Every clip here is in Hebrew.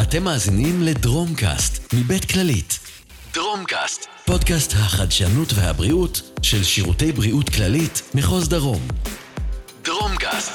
אתם מאזינים לדרומקאסט, מבית כללית. דרומקאסט, פודקאסט החדשנות והבריאות של שירותי בריאות כללית, מחוז דרום. דרומקאסט.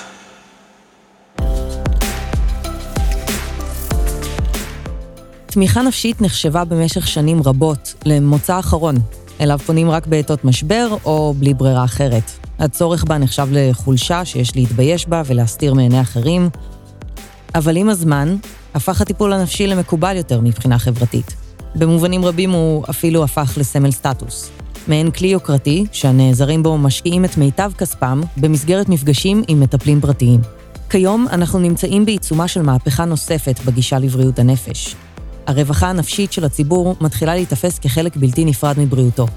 תמיכה נפשית נחשבה במשך שנים רבות למוצא אחרון, אליו פונים רק בעתות משבר או בלי ברירה אחרת. הצורך בה נחשב לחולשה שיש להתבייש בה ולהסתיר מעיני אחרים, אבל עם הזמן הפך הטיפול הנפשי למקובל יותר מבחינה חברתית. במובנים רבים הוא אפילו הפך לסמל סטטוס. מעין כלי יוקרתי שהנעזרים בו משקיעים את מיטב כספם במסגרת מפגשים עם מטפלים פרטיים. כיום אנחנו נמצאים בעיצומה של מהפכה נוספת בגישה לבריאות הנפש. הרווחה הנפשית של הציבור מתחילה להתאפס כחלק בלתי נפרד מבריאותו.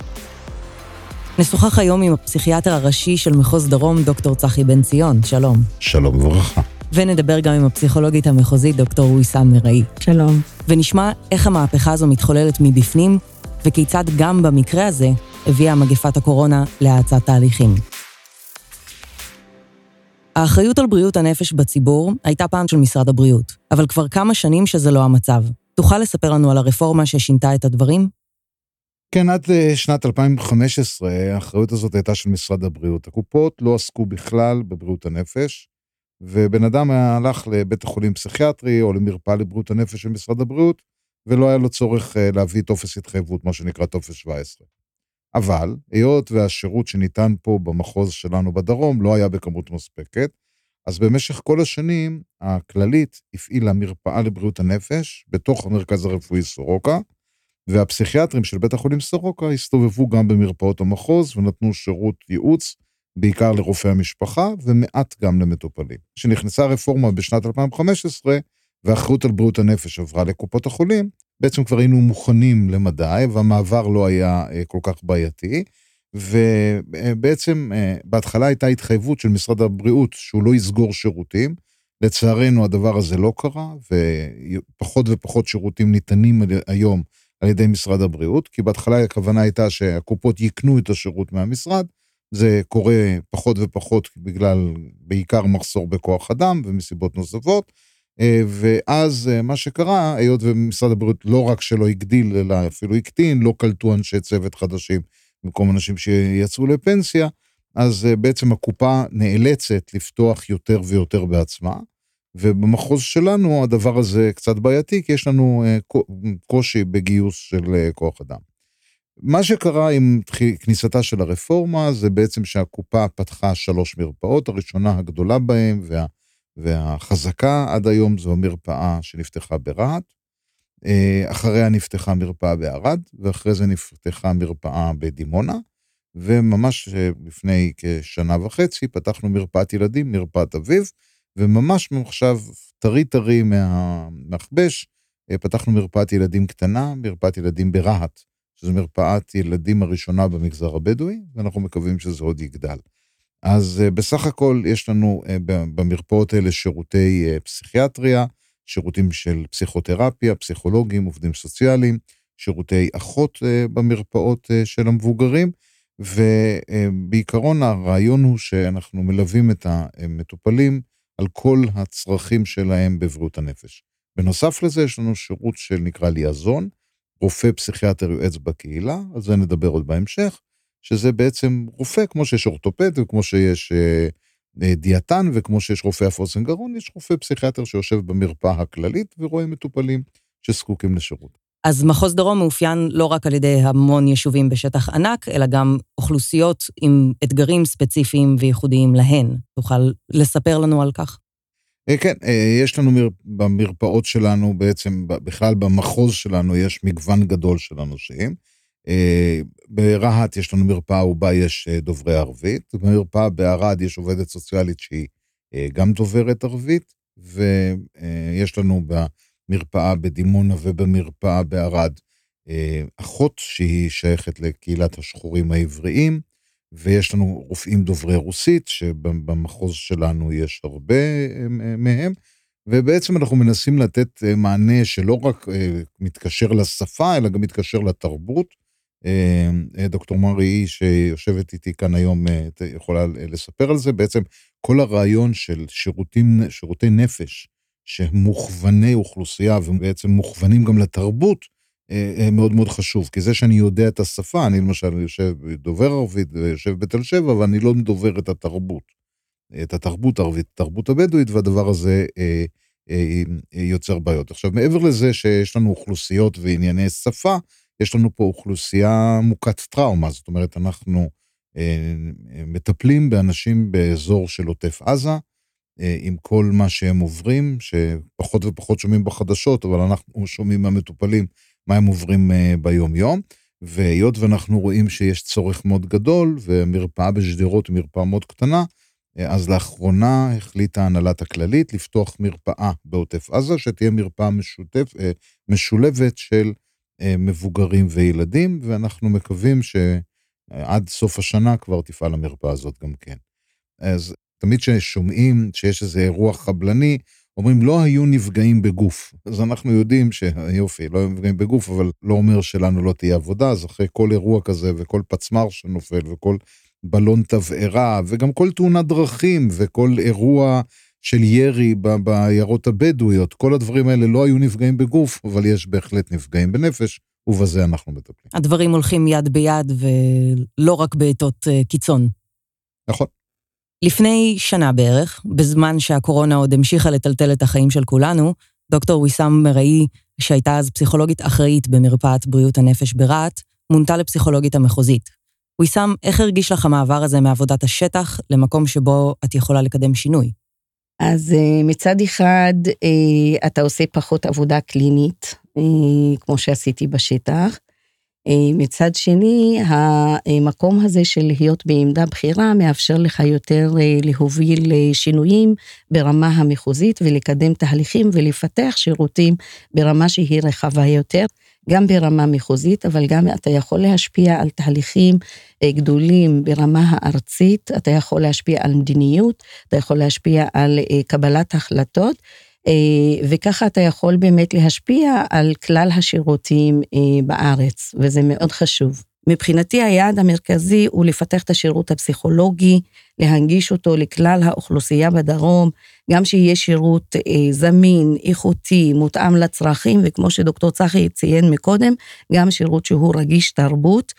נשוחח היום עם הפסיכיאטר הראשי של מחוז דרום, דוקטור צחי בן ציון. שלום. שלום וברכה. ונדבר גם עם הפסיכולוגית המחוזית, דוקטור ויסאם מראי. שלום. ונשמע איך המהפכה הזו מתחוללת מבפנים, וכיצד גם במקרה הזה הביאה מגפת הקורונה להאצת תהליכים. האחריות על בריאות הנפש בציבור הייתה פעם של משרד הבריאות, אבל כבר כמה שנים שזה לא המצב. תוכל לספר לנו על הרפורמה ששינתה את הדברים? כן, עד שנת 2015 האחריות הזאת הייתה של משרד הבריאות. הקופות לא עסקו בכלל בבריאות הנפש, ובן אדם הלך לבית החולים פסיכיאטרי או למרפאה לבריאות הנפש של משרד הבריאות, ולא היה לו צורך להביא טופס התחייבות, מה שנקרא טופס 17. אבל, היות והשירות שניתן פה במחוז שלנו בדרום לא היה בכמות מספקת, אז במשך כל השנים הכללית הפעילה מרפאה לבריאות הנפש בתוך המרכז הרפואי סורוקה, והפסיכיאטרים של בית החולים סורוקה הסתובבו גם במרפאות המחוז ונתנו שירות ייעוץ, בעיקר לרופאי המשפחה ומעט גם למטופלים. כשנכנסה הרפורמה בשנת 2015 והאחריות על בריאות הנפש עברה לקופות החולים, בעצם כבר היינו מוכנים למדי והמעבר לא היה כל כך בעייתי, ובעצם בהתחלה הייתה התחייבות של משרד הבריאות שהוא לא יסגור שירותים. לצערנו הדבר הזה לא קרה, ופחות ופחות שירותים ניתנים היום על ידי משרד הבריאות, כי בהתחלה הכוונה הייתה שהקופות יקנו את השירות מהמשרד. זה קורה פחות ופחות בגלל בעיקר מחסור בכוח אדם ומסיבות נוספות, ואז מה שקרה, היות ומשרד הבריאות לא רק שלא הגדיל אלא אפילו הקטין, לא קלטו אנשי צוות חדשים במקום אנשים שיצאו לפנסיה, אז בעצם הקופה נאלצת לפתוח יותר ויותר בעצמה, ובמחוז שלנו הדבר הזה קצת בעייתי, כי יש לנו קושי בגיוס של כוח אדם. מה שקרה עם כניסתה של הרפורמה, זה בעצם שהקופה פתחה 3 מרפאות, הראשונה הגדולה בהן והחזקה עד היום זו המרפאה שנפתחה ברהט, אחריה נפתחה מרפאה בערד, ואחרי זה נפתחה מרפאה בדימונה, וממש לפני כשנה וחצי פתחנו מרפאת ילדים, מרפאת אביב, וממש עכשיו טרי מהמחבש, פתחנו מרפאת ילדים קטנה, מרפאת ילדים ברהט, שזו מרפאת ילדים הראשונה במגזר הבדואי, ואנחנו מקווים שזה עוד יגדל. אז בסך הכל יש לנו במרפאות האלה שירותי פסיכיאטריה, שירותים של פסיכותרפיה, פסיכולוגים, עובדים סוציאליים, שירותי אחות במרפאות של המבוגרים, ובעיקרון הרעיון הוא שאנחנו מלווים את המטופלים על כל הצרכים שלהם בבריאות הנפש. בנוסף לזה יש לנו שירות שנקרא ליאזון, רופא פסיכיאטר יועץ בקהילה, על זה נדבר עוד בהמשך, שזה בעצם רופא, כמו שיש אורתופד, וכמו שיש דיאטן, וכמו שיש רופא אף אוזן גרון, יש רופא פסיכיאטר שיושב במרפאה הכללית, ורואה מטופלים שזקוקים לשירות. אז מחוז דרום מאופיין לא רק על ידי המון יישובים בשטח ענק, אלא גם אוכלוסיות עם אתגרים ספציפיים וייחודיים להן. תוכל לספר לנו על כך? כן, יש לנו במרפאות שלנו, בעצם בכלל במחוז שלנו, יש מגוון גדול של אנשים. ברהט יש לנו מרפאה ובה יש דוברי ערבית, במרפאה בערד יש עובדת סוציאלית שהיא גם דוברת ערבית, ויש לנו במרפאה בדימונה ובמרפאה בערד אחות שהיא שייכת לקהילת השחורים העבריים, ויש לנו רופאים דוברי רוסית, שבמחוז שלנו יש הרבה מהם, ובעצם אנחנו מנסים לתת מענה שלא רק מתקשר לשפה, אלא גם מתקשר לתרבות. דוקטור מראי שיושבת איתי כאן היום יכולה לספר על זה, בעצם כל הרעיון של שירותי נפש שמוכווני אוכלוסייה, ובעצם מוכוונים גם לתרבות, מאוד מאוד חשוב, כי זה שאני יודע את השפה, אני למשל יושב דובר ערבית, ויושב בתל שבע, ואני לא דובר את התרבות הערבית, התרבות הבדואית, והדבר הזה יוצר בעיות. עכשיו, מעבר לזה שיש לנו אוכלוסיות וענייני שפה, יש לנו פה אוכלוסייה מוכת טראומה, זאת אומרת, אנחנו מטפלים באנשים באזור של עוטף עזה, עם כל מה שהם עוברים, שפחות ופחות שומעים בחדשות, אבל אנחנו שומעים מהמטופלים מה הם עוברים ביום יום, והיות ואנחנו רואים שיש צורך מאוד גדול, ומרפאה בשדרות היא מרפאה מאוד קטנה, אז לאחרונה החליטה הנהלת הכללית לפתוח מרפאה בעוטף עזה, שתהיה מרפאה משולבת של מבוגרים וילדים, ואנחנו מקווים שעד סוף השנה כבר תפעל המרפאה הזאת גם כן. אז תמיד ששומעים שיש איזה אירוע חבלני, אומרים לא היו נפגעים בגוף. אז אנחנו יודעים שיופי, לא היו נפגעים בגוף, אבל לא אומר שלנו לא תהיה עבודה, אז אחרי כל אירוע כזה וכל פצמר שנופל וכל בלון תבערה, וגם כל תאונת דרכים וכל אירוע של ירי בעיירות הבדואיות, כל הדברים האלה לא היו נפגעים בגוף, אבל יש בהחלט נפגעים בנפש, ובזה אנחנו מטפלים. הדברים הולכים יד ביד ולא רק בעתות קיצון. נכון. לפני שנה בערך, בזמן שהקורונה עוד המשיכה לטלטל את החיים של כולנו, דוקטור ויסאם מראי, שהייתה אז פסיכולוגית אחראית במרפאת בריאות הנפש ברעת, מונתה לפסיכולוגית המחוזית. ויסאם, איך הרגיש לך המעבר הזה מעבודת השטח למקום שבו את יכולה לקדם שינוי? אז מצד אחד, אתה עושה פחות עבודה קלינית, כמו שעשיתי בשטח. מצד שני, המקום הזה של להיות בעמדה בחירה, מאפשר לך יותר להוביל שינויים ברמה המחוזית, ולקדם תהליכים ולפתח שירותים ברמה שהיא רחבה יותר, גם ברמה מחוזית, אבל גם אתה יכול להשפיע על תהליכים גדולים ברמה הארצית, אתה יכול להשפיע על מדיניות, אתה יכול להשפיע על קבלת החלטות, וככה אתה יכול באמת להשפיע על כלל השירותים בארץ, וזה מאוד חשוב. מבחינתי היעד המרכזי הוא לפתח את השירות הפסיכולוגי, להנגיש אותו לכלל האוכלוסייה בדרום, גם שיהיה שירות זמין, איכותי, מותאם לצרכים, וכמו שדוקטור צחי ציין מקודם, גם שירות שהוא רגיש תרבות.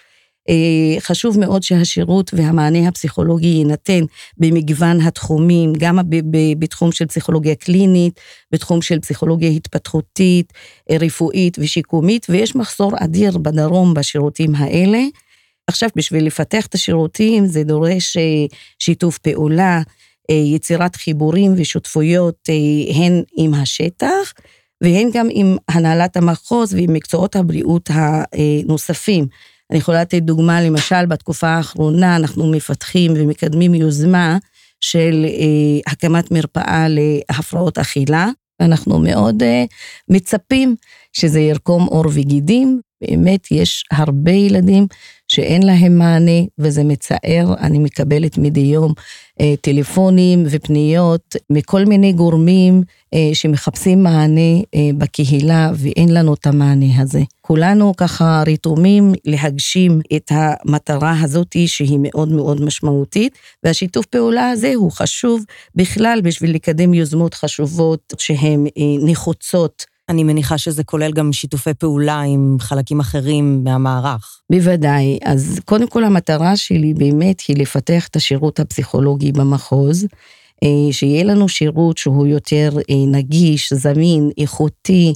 חשוב מאוד שהשירות והמענה הפסיכולוגי יינתן במגוון התחומים, גם בתחום של פסיכולוגיה קלינית, בתחום של פסיכולוגיה התפתחותית, רפואית ושיקומית, ויש מחסור אדיר בדרום בשירותים האלה. עכשיו, בשביל לפתח את השירותים, זה דורש שיתוף פעולה, יצירת חיבורים ושותפויות, הן עם השטח, והן גם עם הנהלת המחוז ועם מקצועות הבריאות הנוספים. אני יכולה לתת דוגמה, למשל, בתקופה האחרונה אנחנו מפתחים ומקדמים יוזמה של הקמת מרפאה להפרעות אכילה, ואנחנו מאוד מצפים שזה ירקום עור וגידים. באמת יש הרבה ילדים שאין להם מענה, וזה מצער. אני מקבלת מדי יום טלפונים ופניות מכל מיני גורמים שמחפשים מענה בקהילה, ואין לנו את המענה הזה. כולנו ככה רתומים להגשים את המטרה הזאת שהיא מאוד מאוד משמעותית, והשיתוף פעולה הזה הוא חשוב בכלל בשביל לקדם יוזמות חשובות שהן נחוצות. אני מניחה שזה כולל גם שיתופי פעולה עם חלקים אחרים מהמערך. בוודאי, אז קודם כל המטרה שלי באמת היא לפתח את השירות הפסיכולוגי במחוז, שיהיה לנו שירות שהוא יותר נגיש, זמין, איכותי,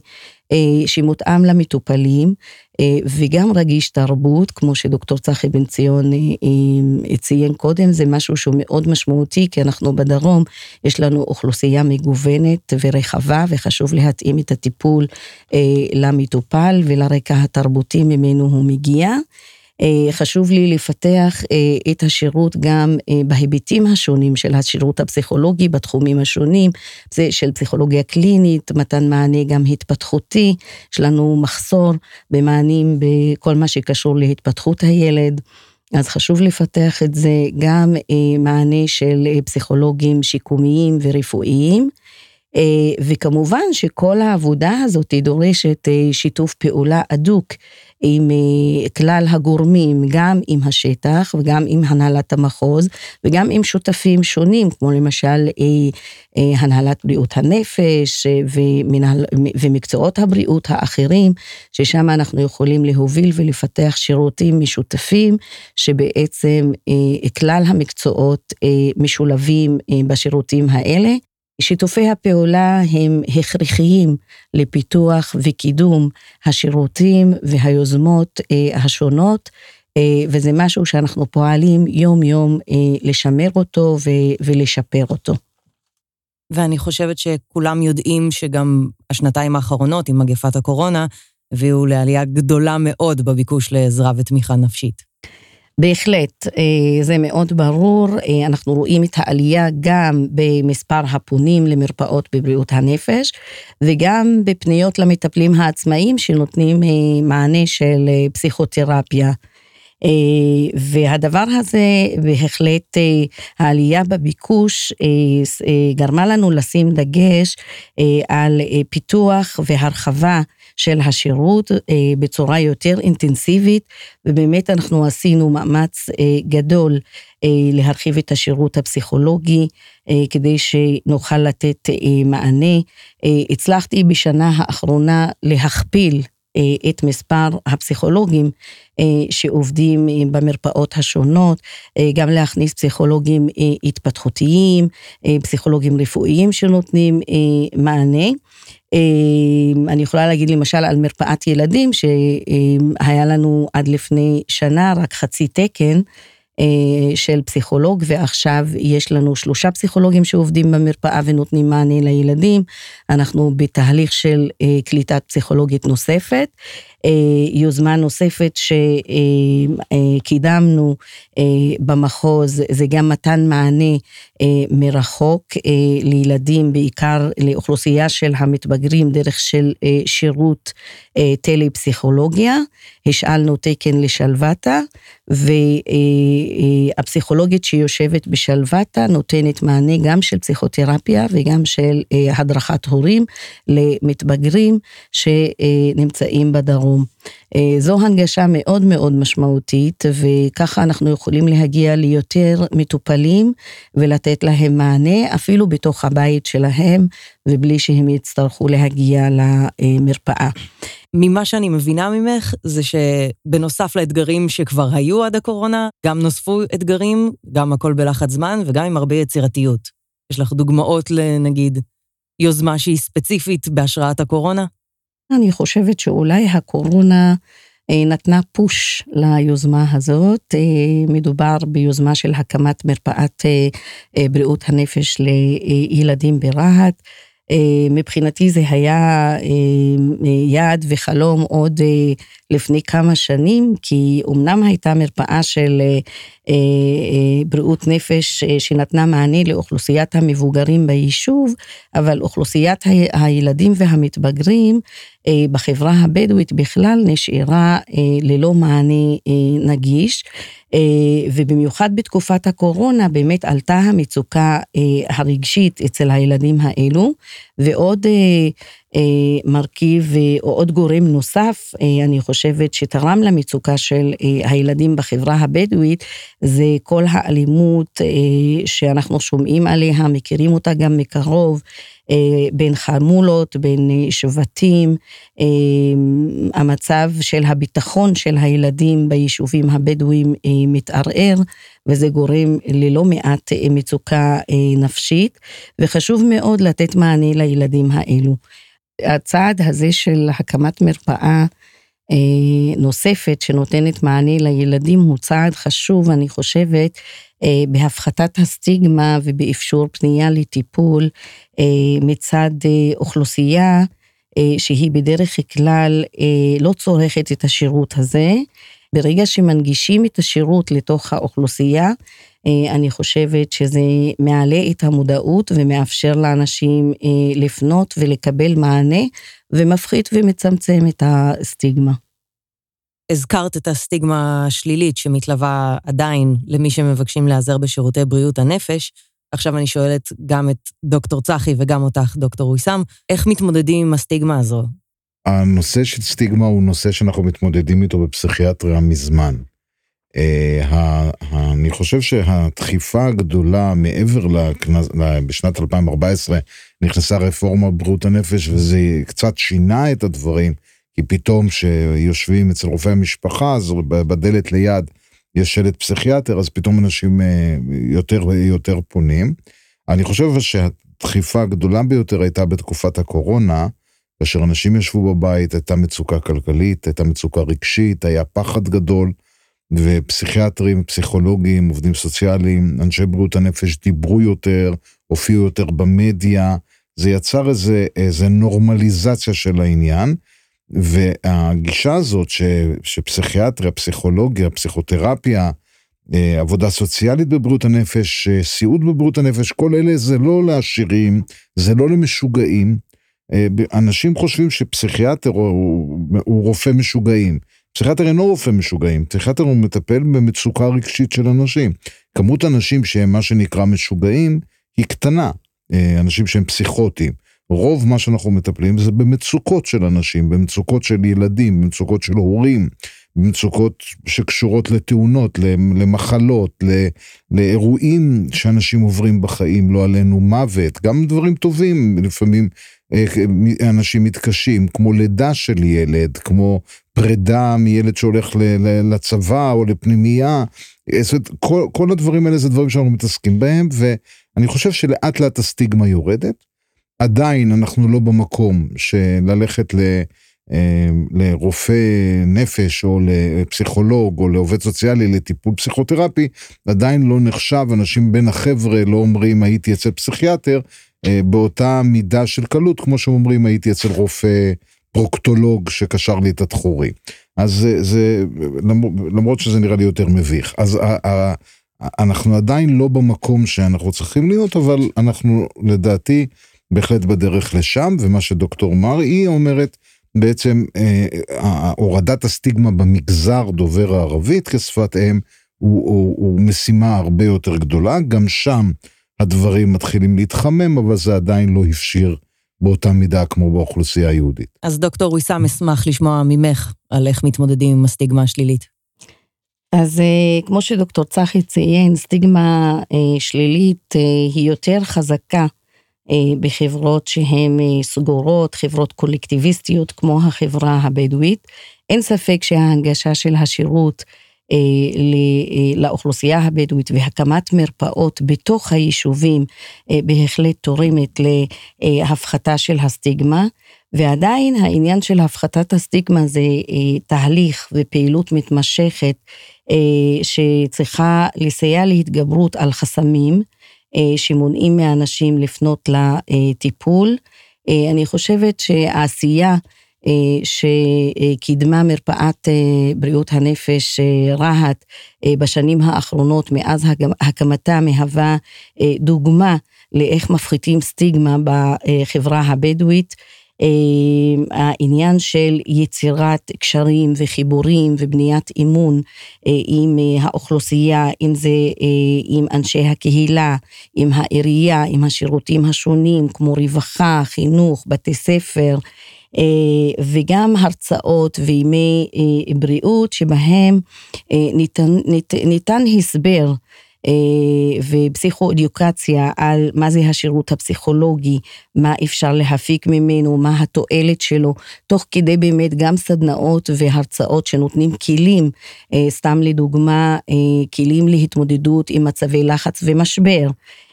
שמותאם למטופלים, וגם רגיש תרבות, כמו שדוקטור צחי בן ציון ציין קודם, זה משהו שהוא מאוד משמעותי, כי אנחנו בדרום, יש לנו אוכלוסייה מגוונת ורחבה, וחשוב להתאים את הטיפול למטופל, ולרקע התרבותי ממנו הוא מגיע. חשוב לי לפתח את השירות גם בהיבטים השונים של השירות הפסיכולוגי, בתחומים השונים, זה של פסיכולוגיה קלינית, מתן מענה גם התפתחותי, יש לנו מחסור במענים בכל מה שקשור להתפתחות הילד, אז חשוב לפתח את זה גם מענה של פסיכולוגים שיקומיים ורפואיים, וכמובן שכל העבודה הזאת דורשת שיתוף פעולה אדוק עם כלל הגורמים, גם עם השטח וגם עם הנהלת המחוז, וגם עם שותפים שונים, כמו למשל הנהלת בריאות הנפש ומקצועות הבריאות האחרים, ששם אנחנו יכולים להוביל ולפתח שירותים משותפים, שבעצם כלל המקצועות משולבים בשירותים האלה. שיתופי הפעולה הם הכרחיים לפיתוח וקידום השירותים והיוזמות השונות, וזה משהו שאנחנו פועלים יום יום לשמר אותו ולשפר אותו. ואני חושבת שכולם יודעים שגם השנתיים האחרונות עם מגפת הקורונה, הביאו לעלייה גדולה מאוד בביקוש לעזרה ותמיכה נפשית. בהחלט, זה מאוד ברור, אנחנו רואים את העלייה גם במספר הפונים למרפאות בבריאות הנפש, וגם בפניות למטפלים העצמאיים שנותנים מענה של פסיכותרפיה. והדבר הזה בהחלט העלייה בביקוש גרמה לנו לשים דגש על פיתוח והרחבה של השירות בצורה יותר אינטנסיבית, ובאמת אנחנו עשינו מאמץ גדול להרחיב את השירות הפסיכולוגי, כדי שנוכל לתת מענה. הצלחתי בשנה האחרונה להכפיל את מספר הפסיכולוגים שעובדים במרפאות השונות, גם להכניס פסיכולוגים התפתחותיים, פסיכולוגים רפואיים שנותנים מענה. אני יכולה להגיד למשל על מרפאת ילדים, שהיה לנו עד לפני שנה רק חצי תקן של פסיכולוג, ועכשיו יש לנו 3 פסיכולוגים שעובדים במרפאה ונותנים מענה לילדים. אנחנו בתהליך של קליטת פסיכולוגית נוספת, יוזמה נוספת שקידמנו במחוז, זה גם מתן מענה מרחוק לילדים, בעיקר לאוכלוסייה של המתבגרים, דרך של שירות טלפסיכולוגיה. השאלנו תקן לשלוותה, והפסיכולוגית שיושבת בשלוותה נותנת מענה גם של פסיכותרפיה וגם של הדרכת הורים למתבגרים שנמצאים בדרום. זו הנגשה מאוד מאוד משמעותית, וככה אנחנו יכולים להגיע ליותר מטופלים ולתת להם מענה אפילו בתוך הבית שלהם, ובלי שהם יצטרכו להגיע למרפאה. ממה שאני מבינה ממך, זה שבנוסף לאתגרים שכבר היו עד הקורונה, גם נוספו אתגרים, גם הכל בלחץ זמן, וגם עם הרבה יצירתיות. יש לך דוגמאות לנגיד יוזמה שהיא ספציפית בהשראת הקורונה? אני חושבת שאולי הקורונה נתנה פוש ליוזמה הזאת. מדובר ביוזמה של הקמת מרפאת בריאות הנפש לילדים ברהט. מבחינתי זה היה יעד וחלום עוד לפני כמה שנים, כי אמנם הייתה מרפאה של בריאות נפש שנתנה מענה לאוכלוסיית המבוגרים ביישוב, אבל אוכלוסיית הילדים והמתבגרים בחברה הבדואית בכלל נשארה ללא מענה נגיש, ובמיוחד בתקופת הקורונה באמת עלתה המצוקה הרגשית אצל הילדים האלו, ועוד מרכיב או עוד גורם נוסף, אני חושבת שתרם למצוקה של הילדים בחברה הבדואית, זה כל האלימות שאנחנו שומעים עליה, מכירים אותה גם מקרוב, בין חמולות, בין שבטים, המצב של הביטחון של הילדים ביישובים הבדואים מתערער, וזה גורם ללא מעט מצוקה נפשית, וחשוב מאוד לתת מענה לילדים האלו. הצעד הזה של הקמת מרפאה נוספת שנותנת מענה לילדים הוא צעד חשוב, אני חושבת, בהפחתת הסטיגמה ובאפשור פנייה לטיפול מצד אוכלוסייה שהיא בדרך כלל לא צורכת את השירות הזה. ברגע שמנגישים את השירות לתוך האוכלוסייה, אני חושבת שזה מעלה את המודעות ומאפשר לאנשים לפנות ולקבל מענה, ומפחית ומצמצם את הסטיגמה. הזכרת את הסטיגמה השלילית שמתלווה עדיין למי שמבקשים לעזר בשירותי בריאות הנפש. עכשיו אני שואלת גם את דוקטור צחי וגם אותך, דוקטור ויסאם, איך מתמודדים עם הסטיגמה הזו? הנושא של סטיגמה הוא נושא שאנחנו מתמודדים איתו בפסיכיאטריה מזמן. אני חושב שהדחיפה הגדולה מעבר בשנת 2014 נכנסה רפורמה בבריאות הנפש, וזה קצת שינה את הדברים, כי פתאום שיושבים אצל רופאי המשפחה, אז בדלת ליד יש שלט פסיכיאטר, אז פתאום אנשים יותר פונים. אני חושב שהדחיפה הגדולה ביותר הייתה בתקופת הקורונה, כאשר אנשים ישבו בבית, הייתה מצוקה כלכלית, הייתה מצוקה רגשית, היה פחד גדול, ופסיכיאטרים, פסיכולוגים, עובדים סוציאליים, אנשי בריאות הנפש דיברו יותר, הופיעו יותר במדיה, זה יצר איזה נורמליזציה של העניין, והגישה הזאת שפסיכיאטריה, פסיכולוגיה, פסיכותרפיה, עבודה סוציאלית בבריאות הנפש, סיעוד בבריאות הנפש, כל אלה זה לא לעשירים, זה לא למשוגעים. אנשים חושבים שפסיכיאטר הוא רופא משוגעים. פסיכיאטר אינו רופא משוגעים, פסיכיאטר הוא מטפל במצוקה רגשית של אנשים. כמות אנשים שהם מה שנקרא משוגעים היא קטנה, אנשים שהם פסיכוטיים. רוב מה שאנחנו מטפלים זה במצוקות של אנשים, במצוקות של ילדים, במצוקות של הורים, במצוקות שקשורות לתאונות, למחלות, לאירועים שאנשים עוברים בחיים, לא עלינו מוות, גם דברים טובים, לפעמים אנשים מתקשים, כמו לידה של ילד, כמו פרידה מילד שהולך לצבא או לפנימייה, כל הדברים האלה זה דברים שאנחנו מתעסקים בהם, ואני חושב שלאט לאט הסטיגמה יורדת, עדיין אנחנו לא במקום שללכת לרופא נפש או לפסיכולוג או לעובד סוציאלי לטיפול פסיכותרפי, עדיין לא נחשב, אנשים בין החבר'ה לא אומרים הייתי אצל פסיכיאטר, באותה מידה של קלות, כמו שאומרים הייתי אצל רופא פרוקטולוג שקשר לי את התחורי. אז זה, למרות שזה נראה לי יותר מביך. אז אנחנו עדיין לא במקום שאנחנו צריכים להיות, אבל אנחנו לדעתי בהחלט בדרך לשם, ומה שדוקטור מר היא אומרת, בעצם הורדת הסטיגמה במגזר דובר הערבית כשפת אם, הוא משימה הרבה יותר גדולה, גם שם הדברים מתחילים להתחמם, אבל זה עדיין לא הפשיר באותה מידה כמו באוכלוסייה היהודית. אז דוקטור ויסאם, אשמח לשמוע ממך על איך מתמודדים עם הסטיגמה השלילית. אז כמו שדוקטור צחי ציין, סטיגמה שלילית היא יותר חזקה בחברות שהן סגורות, חברות קולקטיביסטיות כמו החברה הבדואית. אין ספק שההנגשה של השירות לאוכלוסייה הבדואית והקמת מרפאות בתוך היישובים בהחלט תורמת להפחתה של הסטיגמה, ועדיין העניין של הפחתת הסטיגמה זה תהליך ופעילות מתמשכת שצריכה לסייע להתגברות על חסמים שמונעים מאנשים לפנות לטיפול. אני חושבת שהעשייה שקידמה מרפאת בריאות הנפש רהט בשנים האחרונות מאז הקמתה מהווה דוגמה לאיך מפחיתים סטיגמה בחברה הבדואית. העניין של יצירת קשרים וחיבורים ובניית אמון עם האוכלוסייה, אם זה עם אנשי הקהילה, עם העירייה, עם השירותים השונים כמו רווחה, חינוך, בתי ספר, וגם הרצאות וימי בריאות שבהם ניתן הסבר ופסיכואדיוקציה על מה זה השירות הפסיכולוגי, מה אפשר להפיק ממנו, מה התועלת שלו, תוך כדי באמת גם סדנאות והרצאות שנותנים כלים, סתם לדוגמה, כלים להתמודדות עם מצבי לחץ ומשבר,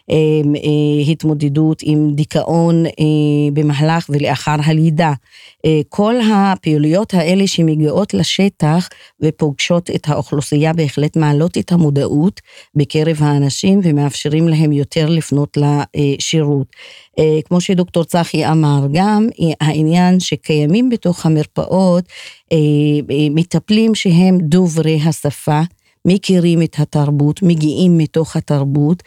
התמודדות עם דיכאון במהלך ולאחר הלידה. כל הפעילויות האלה שמגיעות לשטח ופוגשות את האוכלוסייה בהחלט מעלות את המודעות בקרב האנשים ומאפשרים להם יותר לפנות לשירות. כמו שדוקטור צחי אמר, גם העניין שקיימים בתוך המרפאות מטפלים שהם דוברי השפה, מכירים את התרבות, מגיעים מתוך התרבות,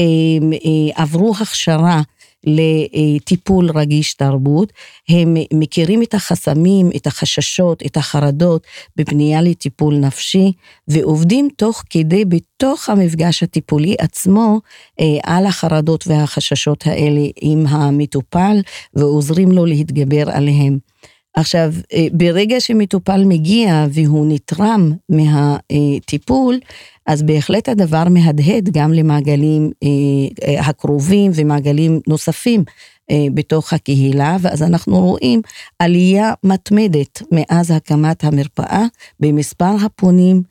עברו הכשרה לטיפול רגיש תרבות, הם מכירים את החסמים, את החששות, את החרדות בפנייה לטיפול נפשי, ועובדים תוך כדי בתוך המפגש הטיפולי עצמו, על החרדות והחששות האלה עם המטופל, ועוזרים לו להתגבר עליהם. עכשיו, ברגע שמטופל מגיע והוא נתרם מהטיפול, אז בהחלט הדבר מהדהד גם למעגלים הקרובים ומעגלים נוספים בתוך הקהילה, ואז אנחנו רואים עלייה מתמדת מאז הקמת המרפאה במספר הפונים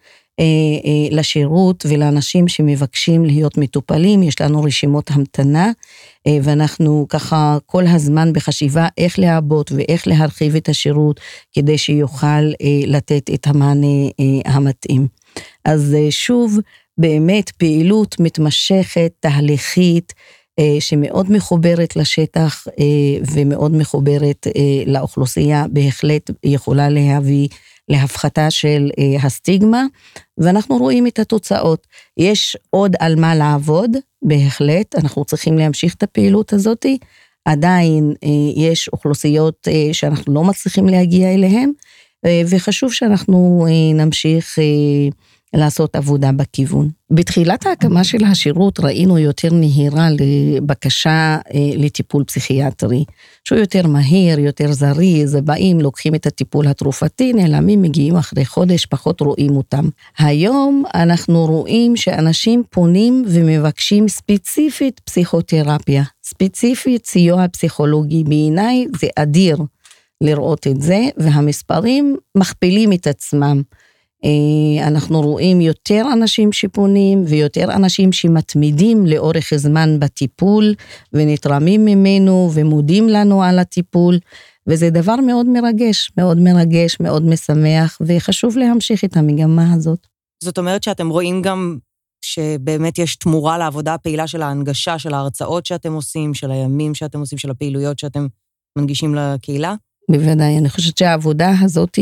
לשירות ולאנשים שמבקשים להיות מטופלים. יש לנו רשימות המתנה, ואנחנו ככה כל הזמן בחשיבה איך לעבות ואיך להרחיב את השירות, כדי שיוכל לתת את המענה המתאים. אז שוב, באמת פעילות מתמשכת, תהליכית, שמאוד מחוברת לשטח ומאוד מחוברת לאוכלוסייה, בהחלט יכולה להביא להפחתה של הסטיגמה, ואנחנו רואים את התוצאות. יש עוד על מה לעבוד, בהחלט, אנחנו צריכים להמשיך את הפעילות הזאת, עדיין יש אוכלוסיות שאנחנו לא מצליחים להגיע אליהן, וחשוב שאנחנו נמשיך לעשות עבודה בכיוון. בתחילת ההקמה של השירות ראינו יותר נהירה לבקשה לטיפול פסיכיאטרי, שהוא יותר מהיר, יותר זריז, באים, לוקחים את הטיפול התרופתי, נעלמים, מגיעים אחרי חודש, פחות רואים אותם. היום אנחנו רואים שאנשים פונים ומבקשים ספציפית פסיכותרפיה, ספציפית סיוע פסיכולוגי. בעיניי זה אדיר לראות את זה, והמספרים מכפילים את עצמם. אנחנו רואים יותר אנשים שפונים ויותר אנשים שמתמידים לאורך זמן בטיפול ונתרמים ממנו ומודים לנו על הטיפול, וזה דבר מאוד מרגש, מאוד מרגש, מאוד משמח, וחשוב להמשיך את המגמה הזאת. זאת אומרת שאתם רואים גם שבאמת יש תמורה לעבודה הפעילה של ההנגשה, של ההרצאות שאתם עושים, של הימים שאתם עושים, של הפעילויות שאתם מנגישים לקהילה? בוודאי, אני חושבת שהעבודה הזאת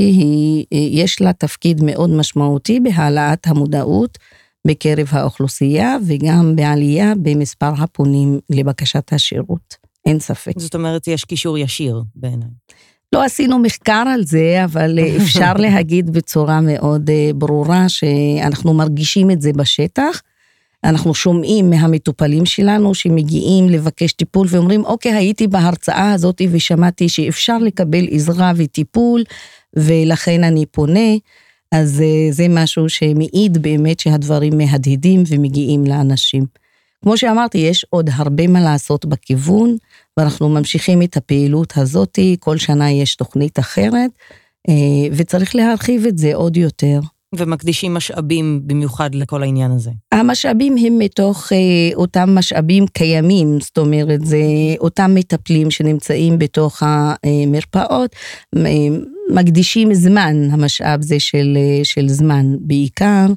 יש לה תפקיד מאוד משמעותי בהעלאת המודעות בקרב האוכלוסייה, וגם בעלייה במספר הפונים לבקשת השירות. אין ספק. זאת אומרת, יש קישור ישיר בעיניי. לא עשינו מחקר על זה, אבל אפשר להגיד בצורה מאוד ברורה שאנחנו מרגישים את זה בשטח. אנחנו שומעים מהמטופלים שלנו שמגיעים לבקש טיפול ואומרים, אוקיי, הייתי בהרצאה הזאת ושמעתי שאפשר לקבל עזרה וטיפול, ולכן אני פונה. אז זה משהו שמעיד באמת שהדברים מהדהדים ומגיעים לאנשים. כמו שאמרתי, יש עוד הרבה מה לעשות בכיוון, ואנחנו ממשיכים את הפעילות הזאת, כל שנה יש תוכנית אחרת, וצריך להרחיב את זה עוד יותר. ומקדישים משאבים במיוחד לכל העניין הזה. המשאבים הם מתוך אותם משאבים קיימים, זאת אומרת, זה אותם מטפלים שנמצאים בתוך המרפאות, מקדישים זמן, המשאב זה של זמן בעיקר,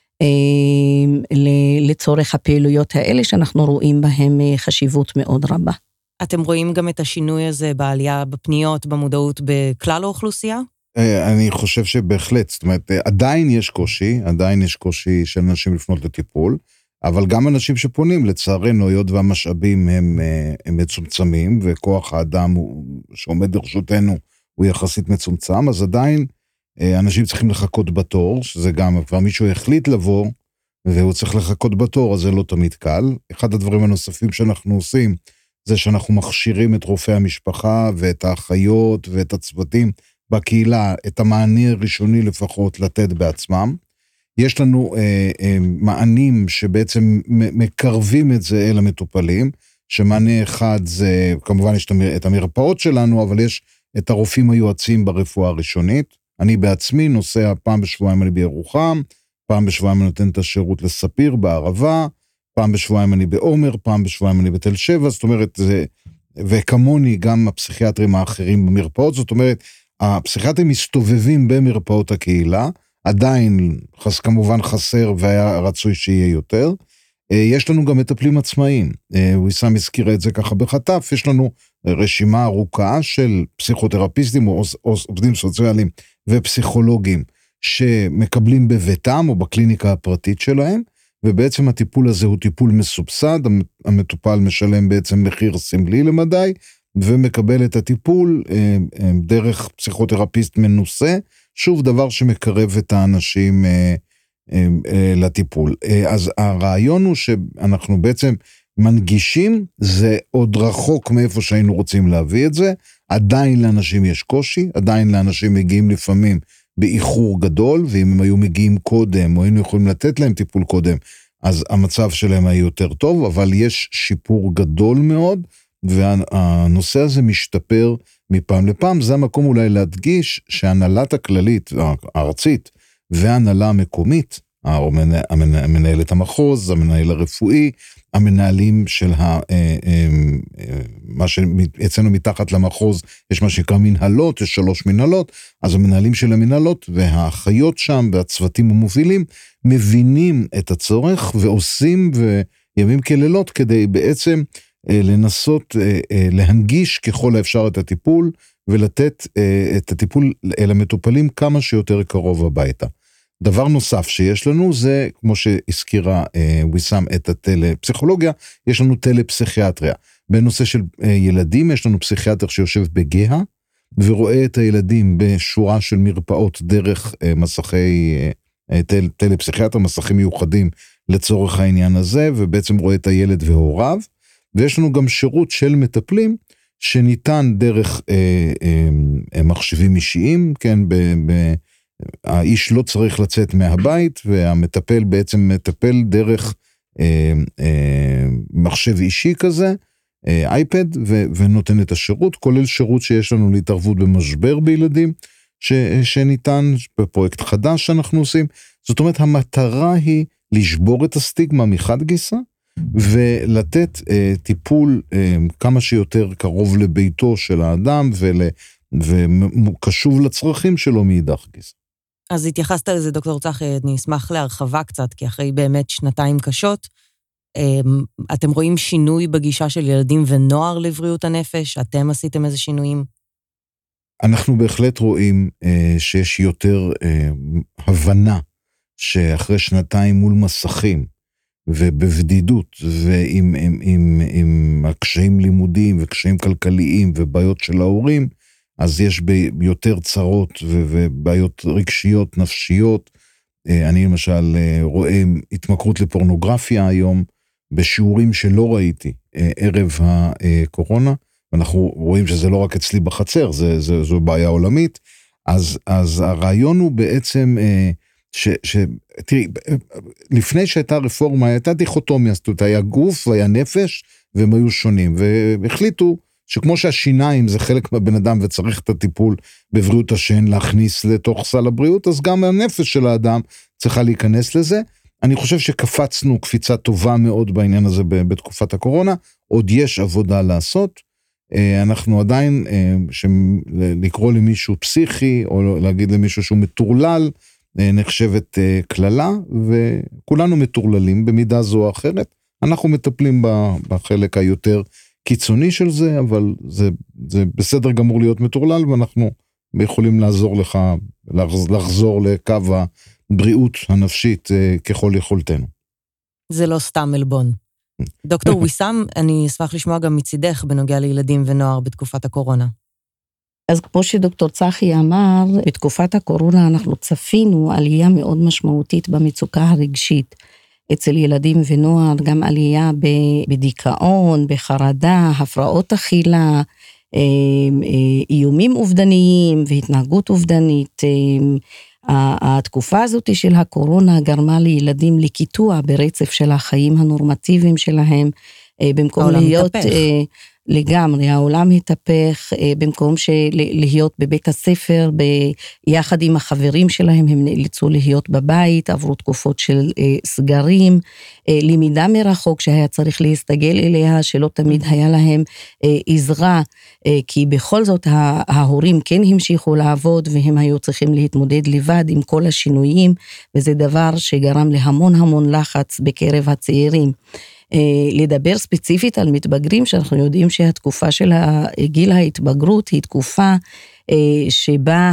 לצורך הפעילויות האלה שאנחנו רואים בהם חשיבות מאוד רבה. אתם רואים גם את השינוי הזה בעלייה בפניות, במודעות בכלל האוכלוסייה? אני חושב שבהחלט, זאת אומרת, עדיין יש קושי של אנשים לפנות לטיפול, אבל גם אנשים שפונים, לצערנו, היות והמשאבים הם מצומצמים, וכוח האדם שעומד לרשותנו הוא יחסית מצומצם, אז עדיין אנשים צריכים לחכות בתור, שזה גם, כבר מישהו החליט לבוא, והוא צריך לחכות בתור, אז זה לא תמיד קל. אחד הדברים הנוספים שאנחנו עושים, זה שאנחנו מכשירים את רופאי המשפחה, ואת האחיות, ואת הצוותים, בקהילה, את המענה הראשוני לפחות לתת בעצמם. יש לנו מענים שבעצם מקרבים את זה אל המטופלים, שמענה אחד זה, כמובן יש את המרפאות שלנו, אבל יש את הרופאים היועצים ברפואה הראשונית. אני בעצמי נוסע פעם בשבועיים אני בירוחם, פעם בשבועיים אני נותן את השירות לספיר בערבה, פעם בשבועיים אני בעומר, פעם בשבועיים אני בתל שבע, זאת אומרת, וכמוני גם הפסיכיאטרים האחרים במרפאות, זאת אומרת, הפסיכיאטרים מסתובבים במרפאות הקהילה, עדיין כמובן חסר והיה רצוי שיהיה יותר. יש לנו גם מטפלים עצמאיים, ויסם הזכירה את זה ככה בחטף, יש לנו רשימה ארוכה של פסיכותרפיסטים או עובדים סוציאליים ופסיכולוגים שמקבלים בביתם או בקליניקה הפרטית שלהם, ובעצם הטיפול הזה הוא טיפול מסובסד, המטופל משלם בעצם מחיר סמלי למדי, ומקבל את הטיפול דרך פסיכותרפיסט מנוסה, שוב דבר שמקרב את האנשים לטיפול. אז הרעיון הוא שאנחנו בעצם מנגישים, זה עוד רחוק מאיפה שהיינו רוצים להביא את זה, עדיין לאנשים יש קושי, עדיין לאנשים מגיעים לפעמים באיחור גדול, ואם הם היו מגיעים קודם, או היינו יכולים לתת להם טיפול קודם, אז המצב שלהם היה יותר טוב, אבל יש שיפור גדול מאוד, והנושא הזה משתפר מפעם לפעם. זה המקום אולי להדגיש שהנהלת הכללית, הארצית, וההנהלה המקומית, המנהלת המחוז, המנהל הרפואי, המנהלים של מה שאצלנו מתחת למחוז, יש מה שנקרא מנהלות, יש 3 מנהלות, אז המנהלים של המנהלות והאחיות שם והצוותים המובילים, מבינים את הצורך ועושים וימים כלילות כדי בעצם לנסות להנגיש ככל האפשר את הטיפול, ולתת את הטיפול אל המטופלים כמה שיותר קרוב הביתה. דבר נוסף שיש לנו זה, כמו שהזכירה ויסם את הטלפסיכולוגיה, יש לנו טלפסיכיאטריה. בנושא של ילדים יש לנו פסיכיאטר שיושב בגאה, ורואה את הילדים בשורה של מרפאות דרך מסכי טלפסיכיאטר, מסכים מיוחדים לצורך העניין הזה, ובעצם רואה את הילד והוריו, ויש לנו גם שירות של מטפלים, שניתן דרך מחשבים אישיים, כן, האיש לא צריך לצאת מהבית, והמטפל בעצם מטפל דרך מחשב אישי כזה, אייפד, ונותן את השירות, כולל שירות שיש לנו להתערבות במשבר בילדים, שניתן בפרויקט חדש שאנחנו עושים. זאת אומרת, המטרה היא לשבור את הסטיגמה מחד גיסא, ולתת טיפול כמה שיותר קרוב לביתו של האדם, וקשוב לצרכים שלו מאידך גיסא. אז התייחסת לזה, דוקטור צחי, אני אשמח להרחבה קצת, כי אחרי באמת 2 קשות, אתם רואים שינוי בגישה של ילדים ונוער לבריאות הנפש? אתם עשיתם איזה שינויים? אנחנו בהחלט רואים שיש יותר הבנה, שאחרי 2 מול מסכים, ובבדידות, ועם הקשיים לימודיים, וקשיים כלכליים, ובעיות של ההורים, אז יש ביותר צרות ובעיות רגשיות, נפשיות. אני למשל רואה התמכרות לפורנוגרפיה היום, בשיעורים שלא ראיתי ערב הקורונה, ואנחנו רואים שזה לא רק אצלי בחצר, זו בעיה עולמית. אז הרעיון הוא בעצם, תראי, לפני שהייתה רפורמה, הייתה דיכוטומיה, זאת אומרת, היה גוף והיה נפש, והם היו שונים, והחליטו, שכמו שהשיניים זה חלק מהבן אדם וצריך את הטיפול בבריאות השן להכניס לתוך סל הבריאות, אז גם הנפש של האדם צריכה להיכנס לזה. אני חושב שקפצנו קפיצה טובה מאוד בעניין הזה בתקופת הקורונה, עוד יש עבודה לעשות, אנחנו עדיין, לקרוא למישהו פסיכי, או להגיד למישהו שהוא מטורלל, נחשבת כללה, וכולנו מטורללים במידה זו או אחרת, אנחנו מטפלים בחלק היותר קיצוני של זה, אבל זה בסדר גמור להיות מטורלל, ואנחנו יכולים לעזור לך, לחזור לקו הבריאות הנפשית ככל יכולתנו. זה לא סתם אלבון. דוקטור ויסם, אני אשמח לשמוע גם מצידך בנוגע לילדים ונוער בתקופת הקורונה. אז כמו שדוקטור צחי אמר, בתקופת הקורונה אנחנו צפינו עלייה מאוד משמעותית במצוקה הרגשית, אצל ילדים ונוער, גם עלייה בדיכאון, בחרדה, הפרעות אכילה, איומים אובדניים והתנהגות אובדנית. התקופה הזאת של הקורונה גרמה לילדים לקיטוע ברצף של החיים הנורמטיביים שלהם, במקום להיות לגמרי, העולם התהפך, במקום להיות בבית הספר, ביחד עם החברים שלהם, הם נאלצו להיות בבית, עברו תקופות של סגרים, למידה מרחוק שהיה צריך להסתגל אליה, שלא תמיד היה להם עזרה, כי בכל זאת ההורים כן המשיכו לעבוד, והם היו צריכים להתמודד לבד עם כל השינויים, וזה דבר שגרם להמון המון לחץ בקרב הצעירים. לדבר ספציפית על מתבגרים, שאנחנו יודעים שהתקופה של גיל ההתבגרות היא תקופה שבה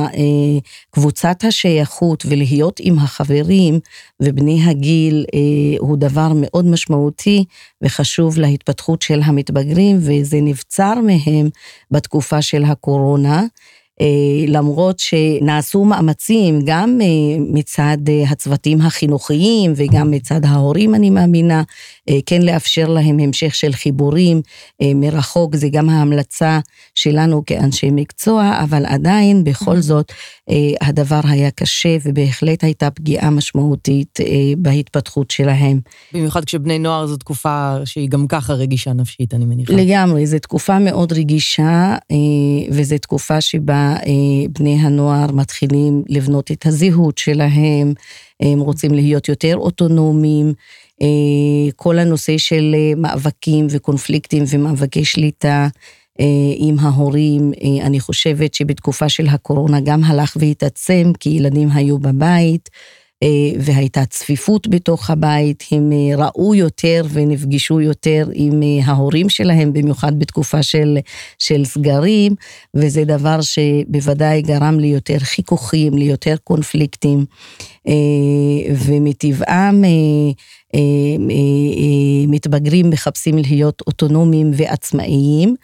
קבוצת השייכות ולהיות עם החברים ובני הגיל הוא דבר מאוד משמעותי וחשוב להתפתחות של המתבגרים, וזה נבצר מהם בתקופה של הקורונה. למרות שנעשו מאמצים גם מצד הצוותים החינוכיים וגם מצד ההורים, אני מאמינה, כן לאפשר להם המשך של חיבורים מרחוק, זה גם ההמלצה שלנו כאנשי מקצוע, אבל עדיין בכל זאת הדבר היה קשה ובהחלט הייתה פגיעה משמעותית בהתפתחות שלהם. במיוחד כשבני נוער זו תקופה שהיא גם ככה רגישה נפשית, אני מניחה. לגמרי, זו תקופה מאוד רגישה, וזו תקופה שבה בני הנוער מתחילים לבנות את הזהות שלהם, הם רוצים להיות יותר אוטונומיים, כל הנושא של מאבקים וקונפליקטים ומאבקי שליטה עם ההורים, אני חושבת שבתקופה של הקורונה גם הלך והתעצם, כי ילדים היו בבית, והייתה צפיפות בתוך הבית, הם ראו יותר ונפגשו יותר עם ההורים שלהם, במיוחד בתקופה של סגרים, וזה דבר שבוודאי גרם ליותר חיכוכים, ליותר קונפליקטים, ומטבעם מתבגרים מחפשים להיות אוטונומיים ועצמאיים,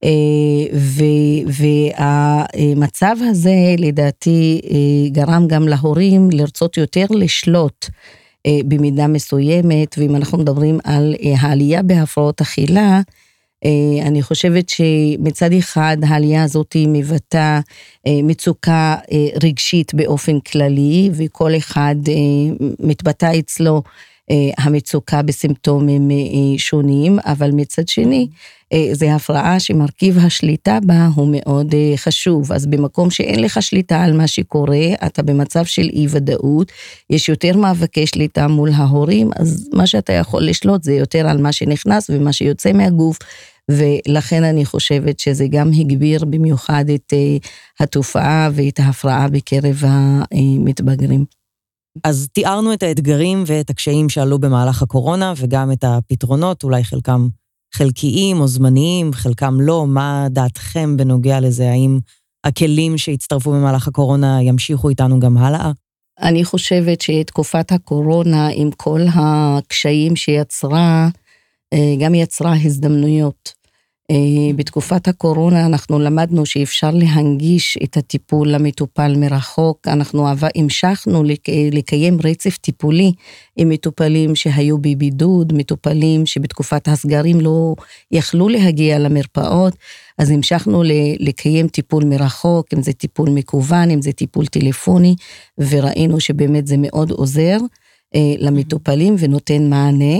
והמצב הזה לדעתי גרם גם להורים לרצות יותר לשלוט במידה מסוימת, ואם אנחנו מדברים על העלייה בהפרעות אכילה, אני חושבת שמצד אחד העלייה הזאת מבטא מצוקה רגשית באופן כללי, וכל אחד מתבטא אצלו המצוקה בסימפטומים שונים, אבל מצד שני, זה הפרעה שמרכיב השליטה בה הוא מאוד חשוב, אז במקום שאין לך שליטה על מה שקורה, אתה במצב של אי ודאות, יש יותר מאבקי שליטה מול ההורים, אז מה שאתה יכול לשלוט זה יותר על מה שנכנס ומה שיוצא מהגוף, ולכן אני חושבת שזה גם הגביר במיוחד את התופעה ואת ההפרעה בקרב המתבגרים. אז תיארנו את האתגרים ואת הקשיים שעלו במהלך הקורונה, וגם את הפתרונות, אולי חלקם חלקיים או זמניים, חלקם לא. מה דעתכם בנוגע לזה? האם הכלים שהצטרפו במהלך הקורונה ימשיכו איתנו גם הלאה? אני חושבת שתקופת הקורונה, עם כל הקשיים שיצרה, גם יצרה הזדמנויות. בתקופת הקורונה אנחנו למדנו שאפשר להנגיש את הטיפול למטופל מרחוק, אנחנו המשכנו לקיים רצף טיפולי עם מטופלים שהיו בבידוד, מטופלים שבתקופת הסגרים לא יכלו להגיע למרפאות, אז המשכנו לקיים טיפול מרחוק, אם זה טיפול מקוון, אם זה טיפול טלפוני, וראינו שבאמת זה מאוד עוזר למטופלים ונותן מענה.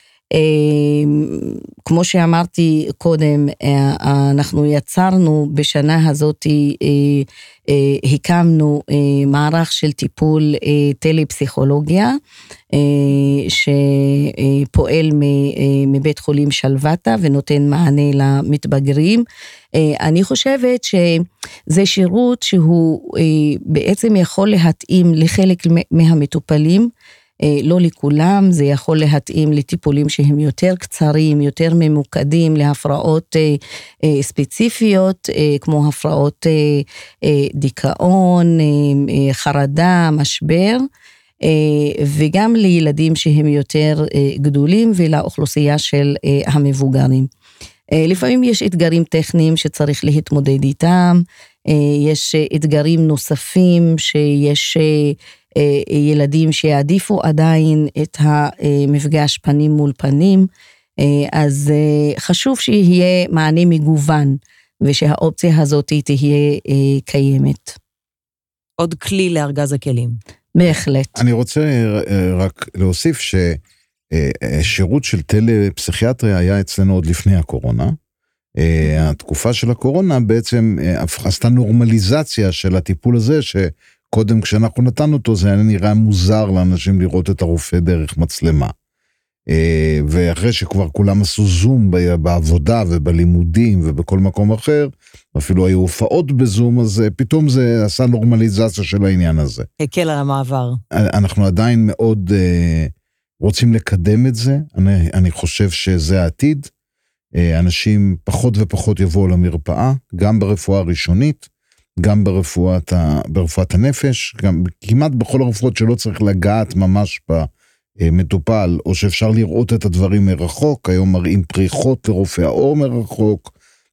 כמו שאמרתי קודם, אנחנו יצרנו בשנה הזאת, הקמנו מערך של טיפול טלפסיכולוגיה, שפועל מבית חולים שלוותה ונותן מענה למתבגרים. אני חושבת שזה שירות שהוא בעצם יכול להתאים לחלק מהמטופלים, לא לכולם, זה יכול להתאים לטיפולים שהם יותר קצרים, יותר ממוקדים, להפרעות ספציפיות, כמו הפרעות דיכאון, חרדה, משבר, וגם לילדים שהם יותר גדולים, ולאוכלוסייה של המבוגרים. לפעמים יש אתגרים טכניים שצריך להתמודד איתם, יש אתגרים נוספים שיש ילדים שיעדיפו עדיין את המפגש פנים מול פנים, אז חשוב שיהיה מענה מגוון, ושהאופציה הזאת תהיה קיימת. עוד כלי לארגז הכלים. בהחלט. אני רוצה רק להוסיף ששירות של טלפסיכיאטריה היה אצלנו עוד לפני הקורונה. התקופה של הקורונה בעצם עשתה נורמליזציה של הטיפול הזה, שקודם כשאנחנו נתנו אותו זה היה נראה מוזר לאנשים לראות את הרופא דרך מצלמה. ואחרי שכבר כולם עשו זום בעבודה ובלימודים ובכל מקום אחר, אפילו היו הופעות בזום, אז פתאום זה עשה נורמליזציה של העניין הזה. הקל על המעבר. אנחנו עדיין מאוד רוצים לקדם את זה, אני חושב שזה העתיד, אנשים פחות ופחות יבואו למרפאה, גם ברפואה הראשונית, גם ברפואת הנפש, גם כמעט בכל הרפואות שלא צריך לגעת ממש במטופל, או שאפשר לראות את הדברים מרחוק, היום מראים פריחות לרופא האור מרחוק,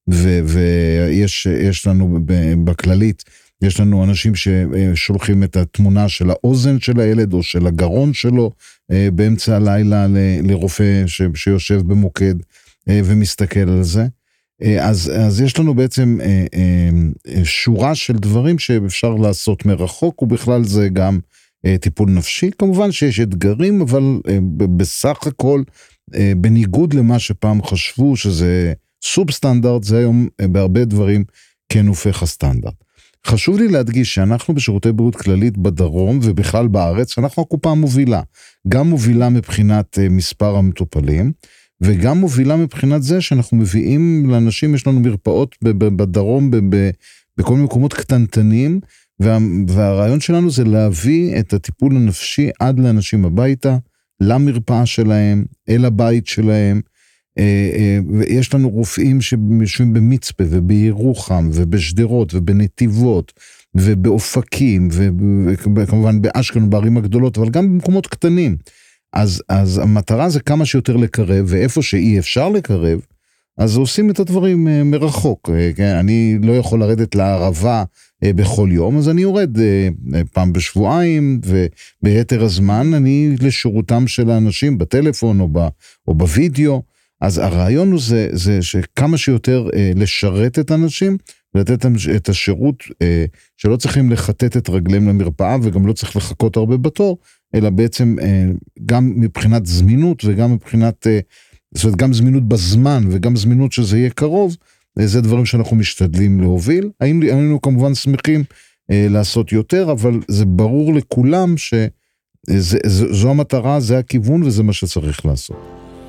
ויש לנו בכללית, יש לנו אנשים ששולחים את התמונה של האוזן של הילד או של הגרון שלו באמצע הלילה לרופא שיושב במוקד ומסתכל על זה. אז יש לנו בעצם שורה של דברים שאפשר לעשות מרחוק, ובכלל זה גם טיפול נפשי. כמובן שיש אתגרים, אבל בסך הכל, בניגוד למה שפעם חשבו שזה סובסטנדרט, זה היום בהרבה דברים כן הופך הסטנדרט. חשוב לי להדגיש שאנחנו בשירותי בריאות כללית בדרום ובכלל בארץ, אנחנו הקופה המובילה, גם מובילה מבחינת מספר המטופלים, וגם מובילה מבחינת זה שאנחנו מביאים לאנשים, יש לנו מרפאות בדרום, בכל מיני מקומות קטנטנים, והרעיון שלנו זה להביא את הטיפול הנפשי עד לאנשים הביתה, למרפאה שלהם, אל הבית שלהם, ויש לנו רופאים שיושבים במצפה ובירוחם ובשדרות ובנתיבות ובאופקים וכמובן באשקלון בערים הגדולות, אבל גם במקומות קטנים. אז המטרה זה כמה שיותר לקרב, ואיפה שאי אפשר לקרב, אז עושים את הדברים מרחוק. אני לא יכול לרדת לערבה בכל יום, אז אני יורד פעם בשבועיים, וביתר הזמן אני לשירותם של האנשים בטלפון או בווידאו. אז הרעיון הוא זה שכמה שיותר לשרת את האנשים, ולתת את השירות שלא צריכים לחטט את רגליהם למרפאה, וגם לא צריך לחכות הרבה בתור, אלא בעצם גם מבחינת זמינות, וגם מבחינת, זאת אומרת, גם זמינות בזמן, וגם זמינות שזה יהיה קרוב, זה דברים שאנחנו משתדלים להוביל. היינו כמובן שמחים לעשות יותר, אבל זה ברור לכולם שזו המטרה, זה הכיוון, וזה מה שצריך לעשות.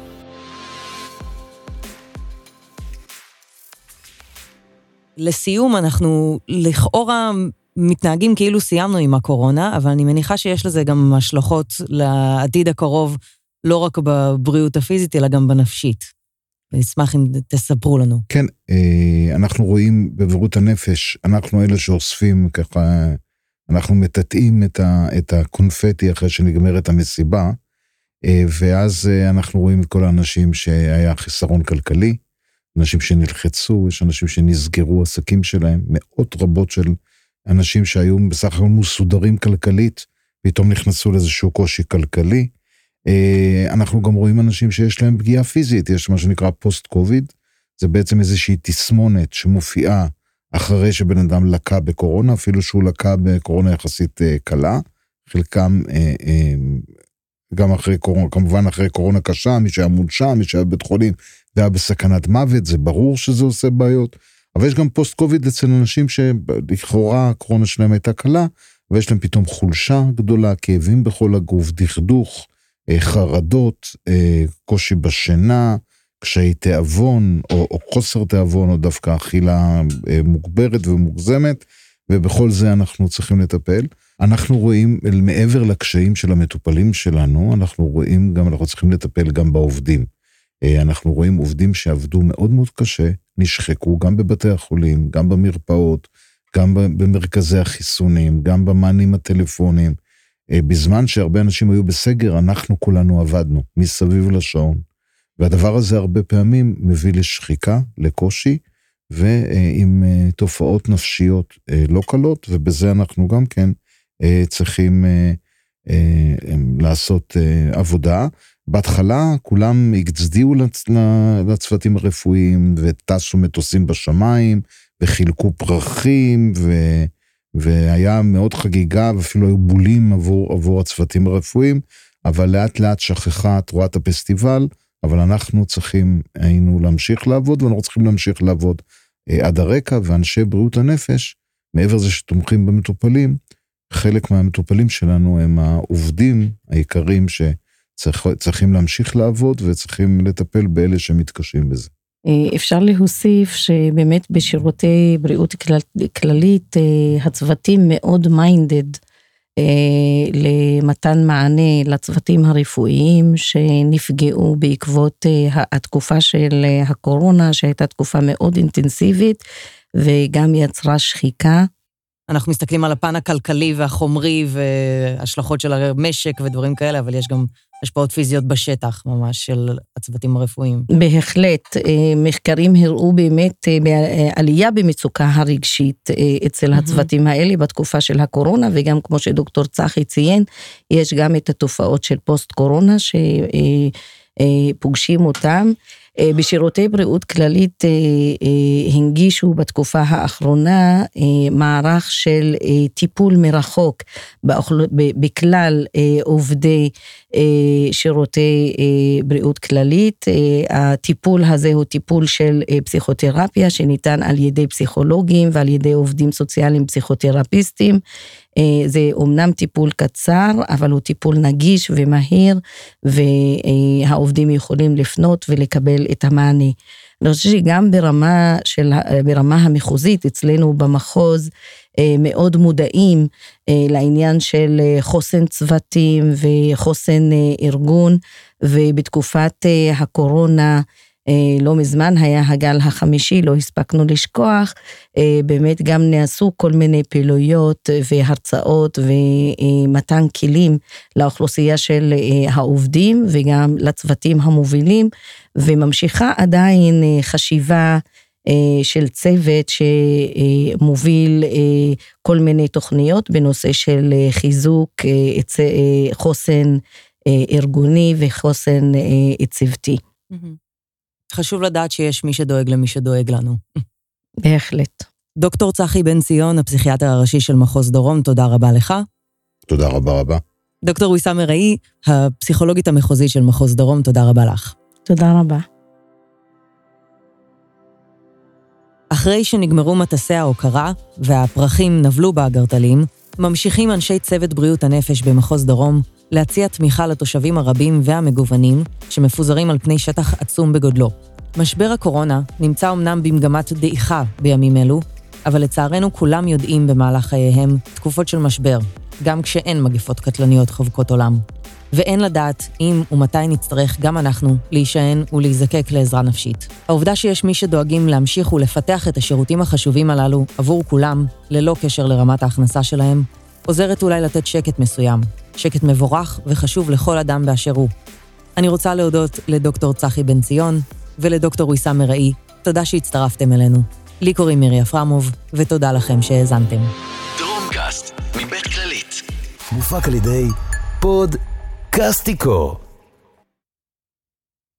לסיום, אנחנו לכאורה מתנהגים כאילו סיימנו עם הקורונה, אבל אני מניחה שיש לזה גם השלכות לעתיד הקרוב, לא רק בבריאות הפיזית, אלא גם בנפשית. ואשמח אם תספרו לנו. כן, אנחנו רואים בבריאות הנפש, אנחנו אלה שאוספים ככה, אנחנו מטטאים את הקונפטי אחרי שנגמרת המסיבה, ואז אנחנו רואים את כל האנשים שהיה חיסרון כלכלי, אנשים שנלחצו, יש אנשים שנסגרו עסקים שלהם, מאות רבות של אנשים שהיו בסך הכל מסודרים כלכלית, פתאום נכנסו לאיזשהו קושי כלכלי. אנחנו גם רואים אנשים שיש להם פגיעה פיזית, יש מה שנקרא פוסט-קוביד, זה בעצם איזושהי תסמונת שמופיעה אחרי שבן אדם לקה בקורונה, אפילו שהוא לקה בקורונה יחסית קלה, חלקם גם אחרי קורונה, כמובן אחרי קורונה קשה, מי שהיה מונשם, מי שהיה בבית חולים, והיה בסכנת מוות, זה ברור שזה עושה בעיות, אבל יש גם פוסט-קוביד אצל אנשים שלכאורה הקורונה שלהם הייתה קלה, ויש להם פתאום חולשה גדולה, כאבים בכל הגוף, דכדוך, חרדות, קושי בשינה, קשיי תיאבון, או חוסר תיאבון, או דווקא אכילה מוגברת ומוגזמת, ובכל זה אנחנו צריכים לטפל. אנחנו רואים, מעבר לקשיים של המטופלים שלנו, אנחנו צריכים לטפל גם בעובדים. אנחנו רואים עובדים שעבדו מאוד מאוד קשה, נשחקו גם בבתי החולים, גם במרפאות, גם במרכזי החיסונים, גם במענים הטלפונים. בזמן שהרבה אנשים היו בסגר, אנחנו כולנו עבדנו מסביב לשעון. והדבר הזה הרבה פעמים מביא לשחיקה, לקושי, ועם תופעות נפשיות לא קלות, ובזה אנחנו גם כן צריכים לעשות עבודה. בהתחלה כולם הצדיעו לצוותים הרפואיים, וטסו מטוסים בשמיים, וחילקו פרחים, והיה מאוד חגיגה, ואפילו היו בולים עבור הצוותים הרפואיים, אבל לאט לאט שכחה תרועת הפסטיבל, אבל אנחנו היינו להמשיך לעבוד, ואנחנו צריכים להמשיך לעבוד עד הרקע, ואנשי בריאות הנפש, מעבר לזה שתומכים במטופלים, חלק מהמטופלים שלנו הם העובדים העיקריים שצריכים להמשיך לעבוד, וצריכים לטפל באלה שמתקשים בזה. אפשר להוסיף שבאמת בשירותי בריאות כללית, הצוותים מאוד מיינדד, למתן מענה לצוותים הרפואיים שנפגעו בעקבות התקופה של הקורונה, שהייתה תקופה מאוד אינטנסיבית, וגם יצרה שחיקה אנחנו מסתכלים על הפן הכלכלי והחומרי והשלכות של המשק ודברים כאלה, אבל יש גם השפעות פיזיות בשטח ממש של הצוותים הרפואיים. בהחלט, מחקרים הראו באמת עלייה במצוקה הרגשית אצל הצוותים האלה בתקופה של הקורונה, וגם כמו שדוקטור צחי ציין, יש גם את התופעות של פוסט קורונה שפוגשים אותם. בשירותי בריאות כללית הנגישו בתקופה האחרונה מערך של טיפול מרחוק בכלל עובדי שירותי בריאות כללית. הטיפול הזה הוא טיפול של פסיכותרפיה שניתן על ידי פסיכולוגים ועל ידי עובדים סוציאליים פסיכותרפיסטים. זה אומנם טיפול קצר, אבל הוא טיפול נגיש ומהיר, והעובדים יכולים לפנות ולקבל את המענה. אני חושב שגם ברמה המחוזית, אצלנו במחוז, מאוד מודעים לעניין של חוסן צוותים וחוסן ארגון, ובתקופת הקורונה, לא מזמן היה הגל החמישי, לא הספקנו לשכוח, באמת גם נעשו כל מיני פעילויות והרצאות ומתן כלים לאוכלוסייה של העובדים וגם לצוותים המובילים, וממשיכה עדיין חשיבה של צוות שמוביל כל מיני תוכניות בנושא של חיזוק חוסן ארגוני וחוסן צוותי. חשוב לדעת שיש מי שדואג למי שדואג לנו. בהחלט. דוקטור צחי בן ציון, הפסיכיאטר הראשי של מחוז דרום, תודה רבה לך. תודה רבה. דוקטור ויסאם מראי, הפסיכולוגית המחוזית של מחוז דרום, תודה רבה לך. תודה רבה. אחרי שנגמרו מטסי ההוקרה והפרחים נבלו באגרטלים, ממשיכים אנשי צוות בריאות הנפש במחוז דרום להציע תמיכה לתושבים הרבים והמגוונים שמפוזרים על פני שטח עצום בגודלו. משבר הקורונה נמצא אמנם במגמת דעיכה בימים אלו, אבל לצערנו כולם יודעים במהלך חייהם תקופות של משבר, גם כשאין מגפות קטלניות חובקות עולם. ואין לדעת אם ומתי נצטרך גם אנחנו להישען ולהיזקק לעזרה נפשית. העובדה שיש מי שדואגים להמשיך ולפתח את השירותים החשובים הללו עבור כולם, ללא קשר לרמת ההכנסה שלהם, עוזרת אולי לתת שקט מסוים, שקט מבורך וחשוב לכל אדם באשר הוא. אני רוצה להודות לדוקטור צחי בן ציון ולדוקטור ויסאם מראי, תודה שהצטרפתם אלינו. לי קוראים מירי אפרמוב, ותודה לכם שהאזנתם. דרומקאסט מבית כללית. מופק על ידי פודקאסטיקו.